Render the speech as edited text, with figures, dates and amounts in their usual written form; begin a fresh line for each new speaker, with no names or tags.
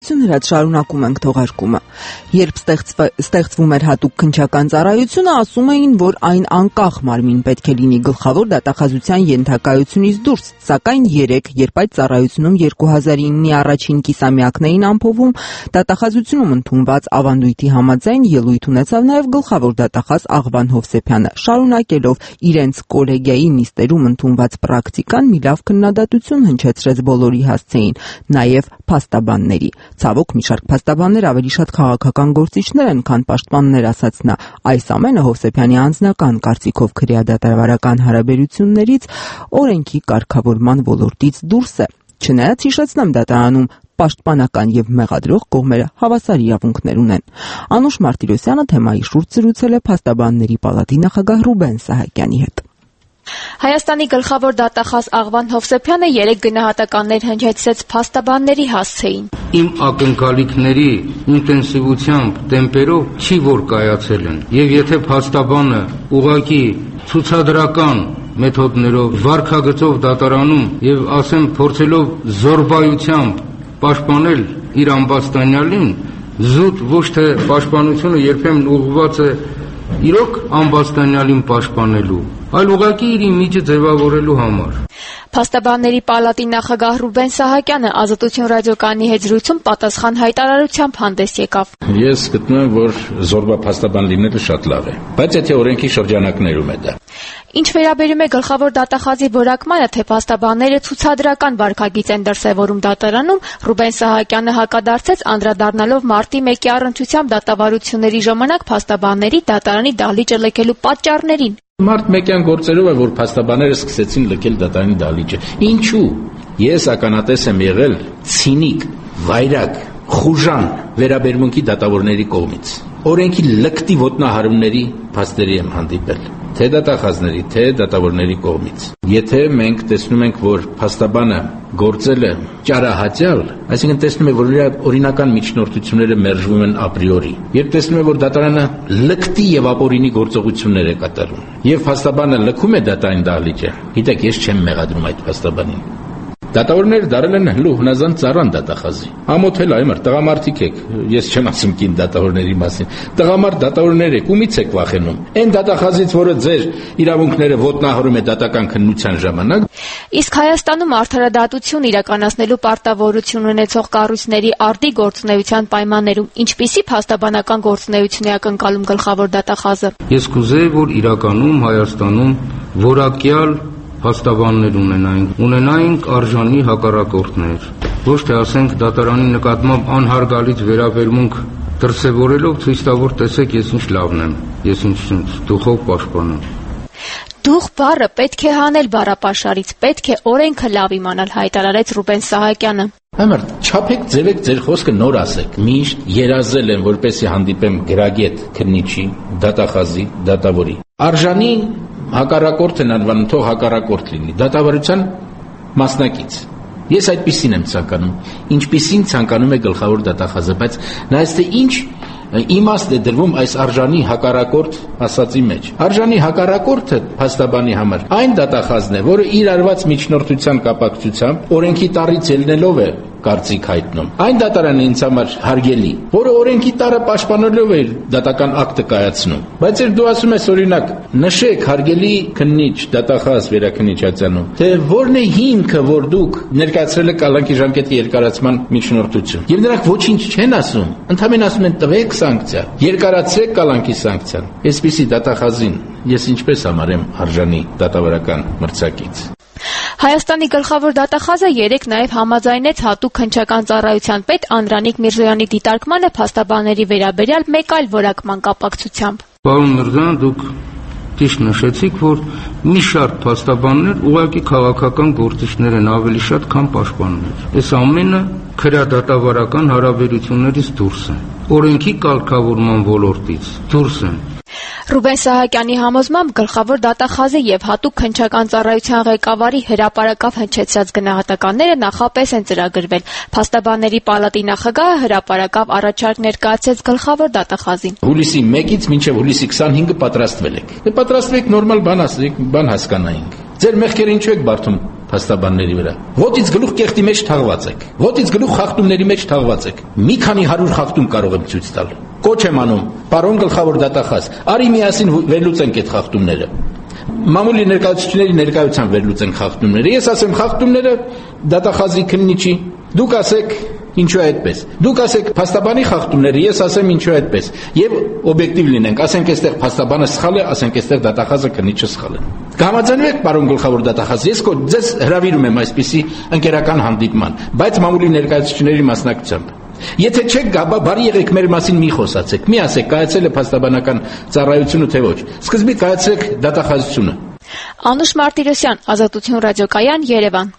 ծառայություններ շարունակում ենք թողարկումը։ Երբ ստեղծվում էր հատուկ քննչական ծառայությունը, ասում էին, որ այն անկախ մարմին պետք է լինի գլխավոր դատախազության ենթակայությունից դուրս, սակայն երբ այդ ծառայությունում 2009-ի առաջին կիսամյակներին ամփովում, դատախազությունում ընդունված ավանդույթի համաձայն ելույթ ունեցավ նաև գլխավոր դատախազ Աղվան Հովսեփյանը, շարունակելով իրենց կոլեգիայի նիստերում ընդունված պրակտիկան մի լավ քննադատություն հնչեցրեց բոլորի հասցեին, նաև փաստաբանների։ Ցավոք, մի շարք փաստաբաններ ավելի շատ քաղաքական գործիչներ են, քան պաշտպաններ, ասաց նա։ Այս ամենը Հովսեփյանի անձնական կարծիքով քրեադատարական հարաբերություններից օրենքի կարգավորման ոլորտից դուրս է։ Չնայած հիշեցնեմ, դատարանում պաշտպանական եւ մեղադրող կողմերը հավասար իրավունքներ ունեն։ Անուշ Մարտիրոսյանը թեմայի շուրջ զրուցել է փաստաբանների պալատի նախագահ Ռուբեն Սահակյանի հետ։
Հայաստանի գլխավոր դատախազ Աղվան Հովսեփյանը 3 գնահատականներ հնչեցրեց փաստաբանների հասցեին։
Իմ ակնկալիքների ինտենսիվությամբ, տեմպերով չի որ կայացել են։ Եվ եթե փաստաբանը ուղղակի ցուցադրական մեթոդներով, վարքագծով դատարանում եւ ասեմ փորձելով զորբայությամբ պաշտպանել իր ամբաստանյալին, զուտ ոչ թե պաշտպանությունը երբեմն ուղղված է իրոք ամբաստանյալին պաշտպանելու, այլ ուղղակի իր իմիջը ձևավորելու համար։
Փաստաբանների պալատի նախագահ Ռուբեն Սահակյանը Ազատություն ռադիոկայանի հետ զրույցում պատասխան հայտարարությամբ հանդես եկավ։
Ես գտնում եմ, որ զորբա փաստաբան լինելը շատ լավ է, բայց եթե օրենքի շրջանակներում է դա։
Ինչ վերաբերում է գլխավոր դատախազի որակմանը, թե փաստաբանները ցուցադրական վարքագիծ են դրսևորում դատարանում, Ռուբեն Սահակյանը հակադարձեց, անդրադառնալով մարտի 1-ի առընթությամբ դատավարությունների ժամանակ փաստաբանների դատարանի դահլիճը լքելու պատճառներին։
Մարտ 1-յան գործերով է, որ փաստաբանները սկսեցին լքել դատարանի դահլիճը։ Ինչու՞։ Ես ականատես եմ եղել ցինիկ, վայրագ, խուժան վերաբերմունքի դատավորների կողմից։ Օրենքի լկտի ոտնահարումների փաստերի եմ հանդիպել, թե դատախազների, թե դատավորների կողմից։ Եթե մենք տեսնում ենք, որ փաստաբանը գործել է ճարահատյալ, այսինքն տեսնում է, որ իր օրինական միջնորդությունները մերժվում են ապրիորի, երբ տեսնում է, որ դատարանը լկտի եւ ապօրինի գործողություններ է կատարում, եւ փաստաբանը լքում է դատարանի դահլիճը, գիտեք, ես չեմ մեղադրում այդ փաստաբանին։ Դատավորները դարել են հլու հնազանդ ծառան դատախազի։ Ամոթել այմր, տղամարդիկ եք, ես չեմ ասում կին դատավորների մասին։ Տղամարդ դատավորներ եք, ումից եք վախենում։ Այն դատախազից, որը ձեր իրավունքները ոտնահարում է դատական քննության ժամանակ։
Իսկ Հայաստանում արդարադատություն իրականացնելու պարտավորություն ունեցող կառույցների արդի գործունեության պայմաններում ինչպիսի փաստաբանական գործունեություն է ակնկալում գլխավոր դատախազը։
Ես կուզեի, որ իրականում Հայաստանում որակյալ փաստաբաններ ունենայինք արժանի հակառակորդներ, ոչ թե ասենք դատարանի նկատմամբ անհարգալից վերաբերմունք դրսևորելով ցույց տա, որ տեսեք ես ինչ լավն եմ, ես ինչ դուխով պաշտպանում։
Դուխ բառը պետք է հանել բառապաշարից, պետք է օրենքը լավ իմանալ, հայտարարեց Ռուբեն Սահակյանը։
Համարդ, չափեք, ձևեք ձեր խոսքը նոր ասեք։ Միշտ երազել եմ, որպեսզի հանդիպեմ գրագետ, քննիչի, դատախազի, դատավորի։ Արժանի հակառակորդ են անվանում, թող հակառակորդ լինի, դատավարության մասնակից։ Ես այդպիսին եմ ցանկանում, ինչպիսին ցանկանում է գլխավոր դատախազը, բայց նայած թե ինչ իմաստ է դրվում այս արժանի հակառակորդ ասացի մեջ։ Արժանի հակառակորդը փաստաբանի համար այն դատախազն է, որը իր արված միջնորդության կապակցությամբ օրենքի տառից ելնելով է կարծիք հայտնում։ Այն դատարանը ինձ համար հարգելի, որը օրենքի տառը պաշտպանելով է դատական ակտը կայացնում։ Բայց դու ասում ես օրինակ, նշեք հարգելի քննիչ, դատախազ վերաքննիչացանում, թե որն է հիմքը, որ դուք ներկայացրել եք կալանքի ժամկետի երկարացման միջնորդություն։ Եվ նրանք ոչինչ չեն ասում, ընդհանրապես ասում են տվեք սանկցիա, երկարացրեք կալանքի սանկցիան։ Այսպիսի դատախազին ես ինչպես համարեմ արժանի դատավարական մրցակից։
Հայաստանի գլխավոր դատախազը 3 նաև համաձայնեց հատուկ քննչական ծառայության պետ Անդրանիկ Միրզոյանի դիտարկմանը փաստաբանների վերաբերյալ մեկ այլ որակման կապակցությամբ։
Պարոն Միրզոյան, դուք ճիշտ նշեցիք, որ մի շարք փաստաբաններ ուղղակի քաղաքական գործիչներ են ավելի շատ, քան պաշտպաններ։ Այս ամենը քրեադատավարական հարաբերություններից դուրս է, օրենքի կարգավորման ոլորտից դուրս են։
Ռուբեն Սահակյանի համոզմամբ գլխավոր դատախազի եւ հատուկ քննչական ծառայության ղեկավարի հրապարակավ հնչեցրած գնահատականները նախապես են ծրագրվել։ Փաստաբանների պալատի նախագահը հրապարակավ առաջարկ ներկայացրեց գլխավոր դատախազին։
Հուլիսի 1-ից մինչև հուլիսի 25-ը պատրաստվել եք։ Դե պատրաստվեք նորմալ բան ասեք, բան հասկանայինք։ Ձեր մեղքերը ինչու եք բարդում փաստաբանների վրա։ Ոտից գլուխ կեղտի մեջ թաղված եք։ Ոտից գլուխ խախտումների մեջ թաղված եք։ Մի քանի 100 խախտում կարող եմ ցույց տալ։ Կոչ եմ անում, պարոն գլխավոր դատախազ, արի միասին վերլուծենք այդ խախտումները։ Մամուլի ներկայացուցիչների ներկայությամբ վերլուծենք խախտումները։ Ես ասեմ խախտումները դատախազի քննիչի, դուք ասեք ինչու այդպես։ Դուք ասեք փաստաբանի խախտումները, ես ասեմ ինչու այդպես։ Եվ օբյեկտիվ լինենք, ասենք այստեղ փաստաբանը սխալ է, ասենք այստեղ դատախազը քննիչը սխալ է։ Կհամաձայնվեք, պարոն գլխավոր դատախազ, ես ձեզ հրավիրում եմ այսպիսի ընկերական հանդիպման, բայց մամուլի ներկայացուցիչների մասնակցությամբ։ Եթե չեք գաբա, բարի եղեք մեր մասին մի խոսացեք, մի ասեք կայացել է փաստաբանական ծառայությունը թե ոչ։ Սկզբից կայացեք դատախազությունը։
Անուշ Մարտիրոսյան, Ազատություն ռադիոկայան, Երևան։